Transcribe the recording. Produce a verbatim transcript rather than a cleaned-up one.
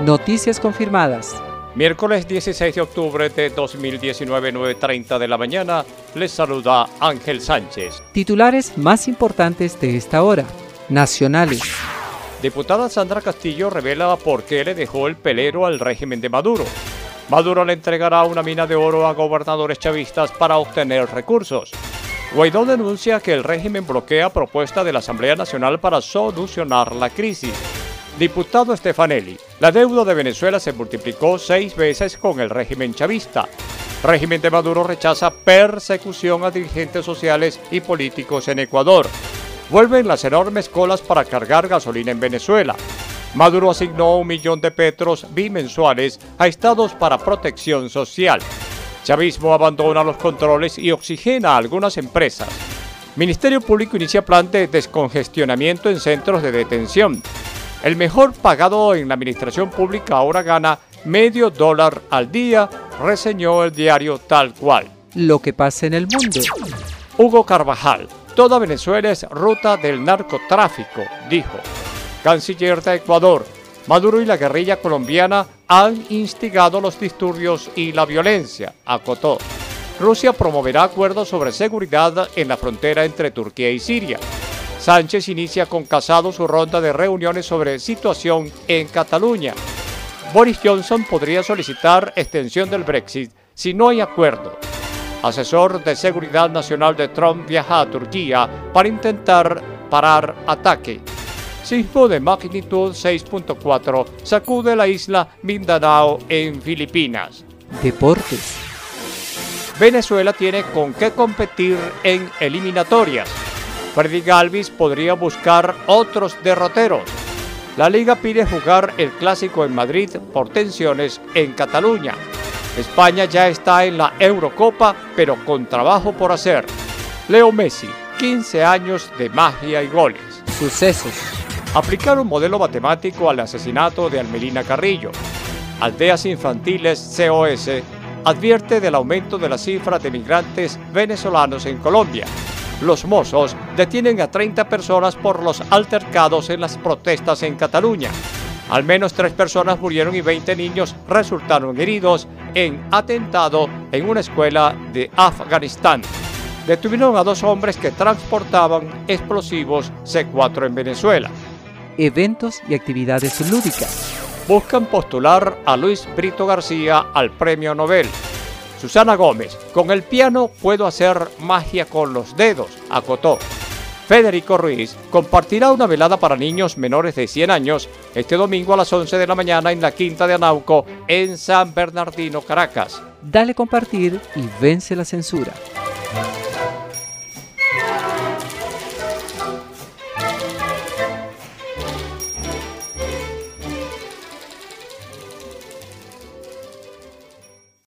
Noticias confirmadas. Miércoles dieciséis de octubre de dos mil diecinueve, nueve y treinta de la mañana, les saluda Ángel Sánchez. Titulares más importantes de esta hora. Nacionales. Diputada Sandra Castillo revela por qué le dejó el pelero al régimen de Maduro. Maduro le entregará una mina de oro a gobernadores chavistas para obtener recursos. Guaidó denuncia que el régimen bloquea propuesta de la Asamblea Nacional para solucionar la crisis. Diputado Stefanelli, la deuda de Venezuela se multiplicó seis veces con el régimen chavista. Régimen de Maduro rechaza persecución a dirigentes sociales y políticos en Ecuador. Vuelven las enormes colas para cargar gasolina en Venezuela. Maduro asignó un millón de petros bimensuales a estados para protección social. Chavismo abandona los controles y oxigena a algunas empresas. Ministerio Público inicia plan de descongestionamiento en centros de detención. El mejor pagado en la administración pública ahora gana medio dólar al día, reseñó el diario Tal Cual. Lo que pasa en el mundo. Hugo Carvajal, toda Venezuela es ruta del narcotráfico, dijo. Canciller de Ecuador, Maduro y la guerrilla colombiana han instigado los disturbios y la violencia, acotó. Rusia promoverá acuerdos sobre seguridad en la frontera entre Turquía y Siria. Sánchez inicia con Casado su ronda de reuniones sobre situación en Cataluña. Boris Johnson podría solicitar extensión del Brexit si no hay acuerdo. Asesor de Seguridad Nacional de Trump viaja a Turquía para intentar parar ataque. Sismo de magnitud seis punto cuatro sacude la isla Mindanao en Filipinas. Deportes. Venezuela tiene con qué competir en eliminatorias. Freddy Galvis podría buscar otros derroteros. La Liga pide jugar el Clásico en Madrid por tensiones en Cataluña. España ya está en la Eurocopa, pero con trabajo por hacer. Leo Messi, quince años de magia y goles. Sucesos. Aplicar un modelo matemático al asesinato de Almelina Carrillo. Aldeas Infantiles C O S advierte del aumento de las cifras de migrantes venezolanos en Colombia. Los Mossos detienen a treinta personas por los altercados en las protestas en Cataluña. Al menos tres personas murieron y veinte niños resultaron heridos en atentado en una escuela de Afganistán. Detuvieron a dos hombres que transportaban explosivos C cuatro en Venezuela. Eventos y actividades lúdicas. Buscan postular a Luis Brito García al Premio Nobel. Susana Gómez, con el piano puedo hacer magia con los dedos, acotó. Federico Ruiz compartirá una velada para niños menores de cien años este domingo a las once de la mañana en la Quinta de Anauco, en San Bernardino, Caracas. Dale compartir y vence la censura.